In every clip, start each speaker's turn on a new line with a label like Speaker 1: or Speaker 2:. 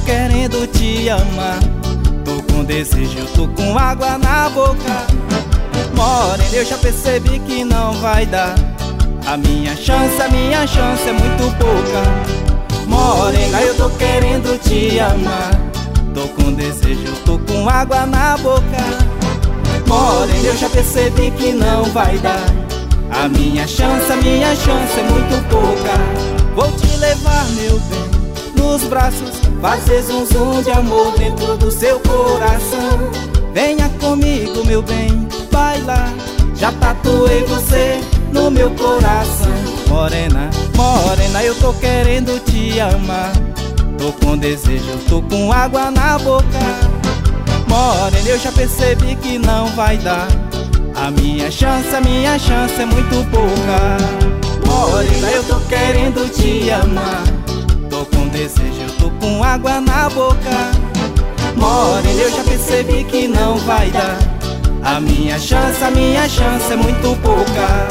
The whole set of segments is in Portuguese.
Speaker 1: querendo te amar. Tô com desejo, eu tô com água na boca. Morena, eu já percebi que não vai dar. A minha chance é muito pouca. Morena, eu tô querendo te amar. Tô com desejo, eu tô com água na boca. Morena, eu já percebi que não vai dar. A minha chance é muito pouca. Vou te levar, meu bem, nos braços, fazer zum zum de amor dentro do seu coração. Venha comigo, meu bem, vai lá. Já tatuei você no meu coração. Morena, morena, eu tô querendo te amar. Tô com desejo, eu tô com água na boca. Morena, eu já percebi que não vai dar. A minha chance é muito pouca. Morena, eu tô querendo te amar. Tô com desejo, eu tô com água na boca. Morena, eu já percebi que não vai dar. A minha chance é muito pouca.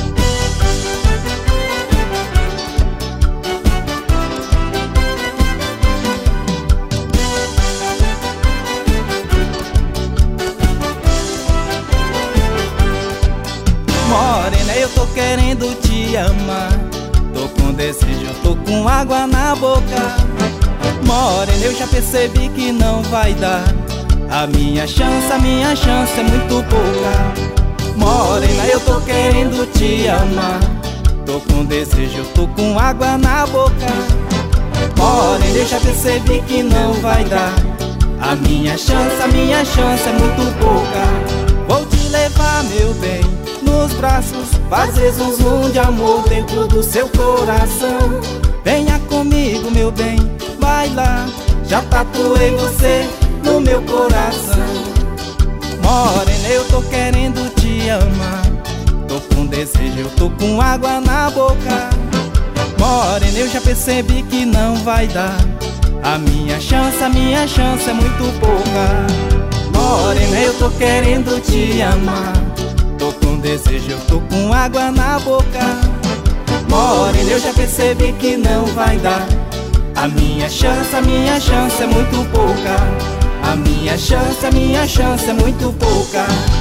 Speaker 1: Morena, eu tô querendo te amar. Tô com desejo, eu tô com água na boca. Morena, eu já percebi que não vai dar. A minha chance é muito pouca. Morena, eu tô querendo te amar. Tô com desejo, eu tô com água na boca. Morena, eu já percebi que não vai dar. A minha chance é muito pouca. Vou te levar, meu bem, nos braços, fazer zum zum de amor dentro do seu coração. Venha comigo, meu bem, vai lá. Já tatuei você no meu coração. Morena, eu tô querendo te amar. Tô com desejo, eu tô com água na boca. Morena, eu já percebi que não vai dar. A minha chance é muito pouca. Morena, eu tô querendo te amar. Tô com desejo, eu tô com água na boca. Morena, eu já percebi que não vai dar. A minha chance é muito pouca. A minha chance é muito pouca.